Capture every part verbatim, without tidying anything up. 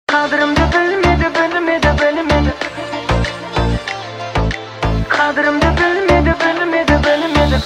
Kadrimde bilmedi, bilmedi, bilmedi. Kadrimde bilmedi, bilmedi, bilmedi.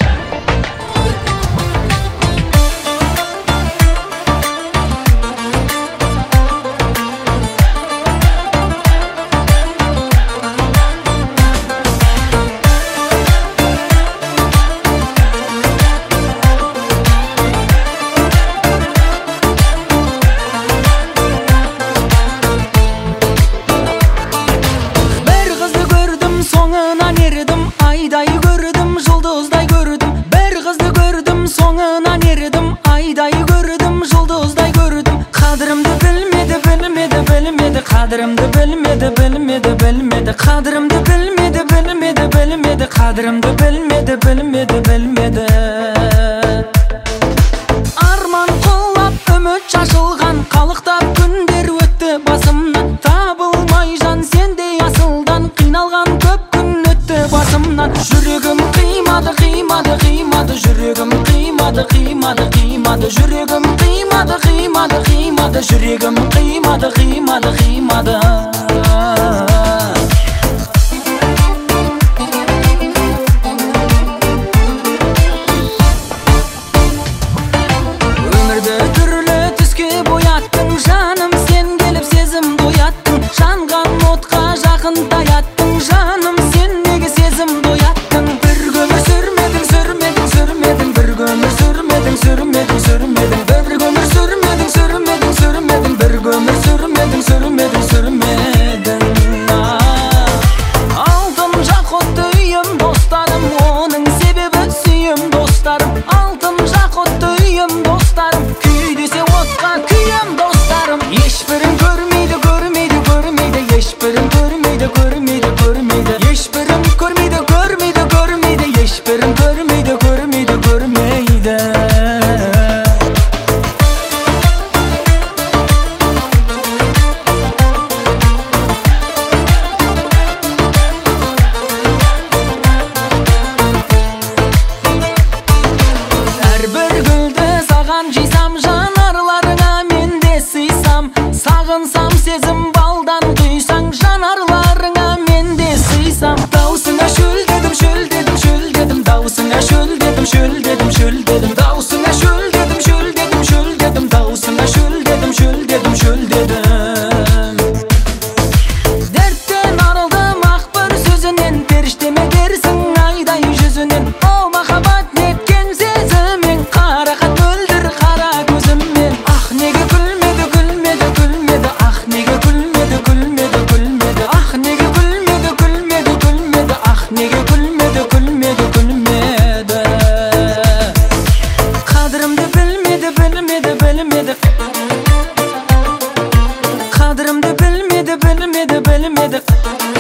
Ayday gördüm, жұлдыздай gördüm. Bir kızdı gördüm, soğuna erdim. Ayday gördüm, жұлдыздай gördüm. Kadrimdi bilmedi, bilmedi, bilmedi. Kadrimdi bilmedi, bilmedi, bilmedi. Kadrimdi bilmedi, bilmedi, bilmedi. Kadrimdi bilmedi, bilmedi, bilmedi. Arman qollap ümit şaşılgan, қалықтап күндер өтті басымнан. Табылмай жан сендей асылдан, қиналған көп күн өтті басымнан. Жүрегім қимады, қимады, қимады. Жүрегім қимады, қимады, қимады. Жүрегім қимады, қимады, қимады. Жүрегім қимады, қимады, қимады. Өмірді түрлі түске бояттың, жаным сен келіп сезім дояттың. Жанған отқа жақын таяттың, жаным сен неге сезім дояттың. Bir gömür sürmedin, sürmedin, sürmedin. Bir gömür sürmedin, sürmedin, sürmedin. Bir gömür sürmedin, sürmedin, sürmedin. Bir gömür sürmedin, sürmedin, sürmedin. Altın жақұтты үйім достарым, оның себебі сүйім достарым. Altın жақұтты үйім достарым, күй десе отқа күйім достарым. Ешбірін көрмейді, көрмейді, көрмейді. Ешбірін көрмейді, көрмейді, көрмейді. Ешбірін көрмейді, көрмейді, көрмейді. Ешбірін көрмейді, көрмейді, көрмейді. Әрбір гүлді саған жисам, жанарларыңа мен де сыйсам. Сағынсам сезім балдан құйсаң, жанарларыңа мен де сыйсам. Даусыңа шөлдедім, шөлдедім, шөлдедім. Даусыңа шөлдедім, шөлдедім, шөлдедім. Даусыңа шөлдедім, шөлдедім, шөлдедім. Даусыңа шөлдедім, шөлдедім, шөлдедім. Дерттен арылдым ақ бір сөзінен, періштеме дерсің айдай жүзінен. О махаббат неткен сезіммен, қарақат мөлдір қара көзіммен. Ах неге күлмеді, күлмеді, күлмеді. Ах неге күлмеді, күлмеді, күлмеді. Ах неге күлмеді, күлмеді, күлмеді. Ах неге күлмеді, күлмеді, күлмеді. Қадірімді білмеді, білмеді, білмеді. Қадірімді білмеді, білмеді, білмеді.